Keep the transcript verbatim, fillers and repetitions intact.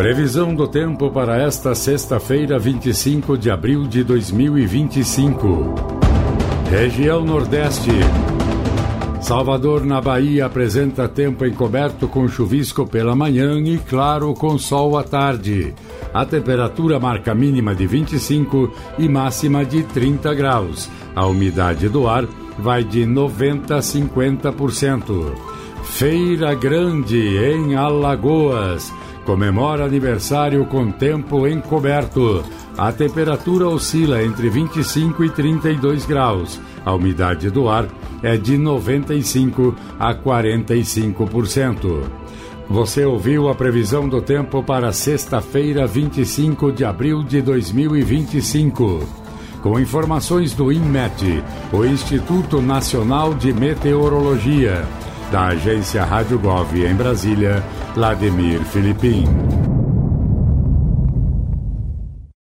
Previsão do tempo para esta sexta-feira, vinte e cinco de abril de dois mil e vinte e cinco. Região Nordeste. Salvador, na Bahia, apresenta tempo encoberto com chuvisco pela manhã e claro com sol à tarde. A temperatura marca mínima de vinte e cinco e máxima de trinta graus. A umidade do ar vai de noventa a cinquenta por cento. Feira Grande, em Alagoas. Comemora aniversário com tempo encoberto. A temperatura oscila entre vinte e cinco e trinta e dois graus. A umidade do ar é de noventa e cinco a quarenta e cinco por cento. Você ouviu a previsão do tempo para sexta-feira, vinte e cinco de abril de dois mil e vinte e cinco. Com informações do INMET, o Instituto Nacional de Meteorologia. Da agência Rádio Gov em Brasília, Vladimir Filipim.